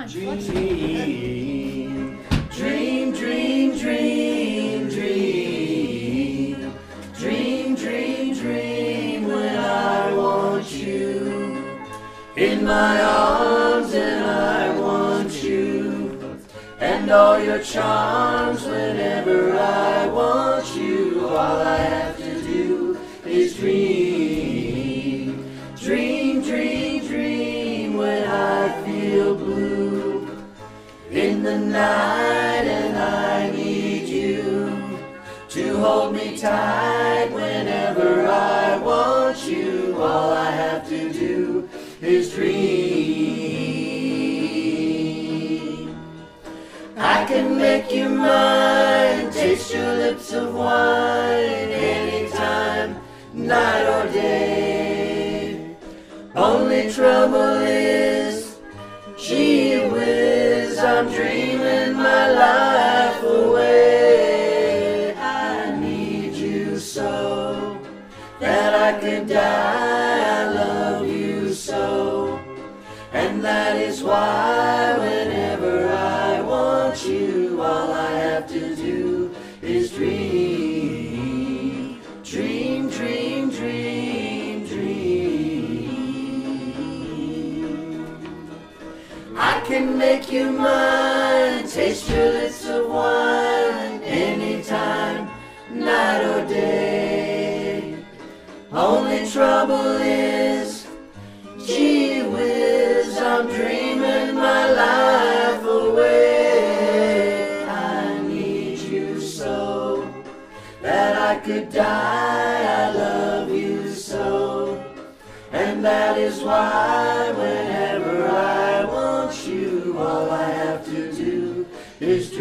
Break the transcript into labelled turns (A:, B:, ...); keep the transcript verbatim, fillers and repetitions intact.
A: on,
B: Dream, dream, dream, dream, dream, dream, dream, dream, when I want you in my arms and I want you and all your charms whenever I want you. All I have to do is dream, dream, dream, dream, when I feel blue in the night and I need you to hold me tight whenever I want you. All I have to do is dream. I can make you mine, taste your lips of wine anytime, night or day. Only trouble is, gee whiz, I'm dreaming my life away. I need you so that I could die. I love you so, and that is why whenever I want you, all I have to do is dream, dream, dream, dream, dream. I can make you mine, taste your lips of wine anytime, night or day. Only trouble is, gee whiz, I'm dreaming my life away. I need you so that I could die. I love you so, and that is why whenever I want you, all I have to do is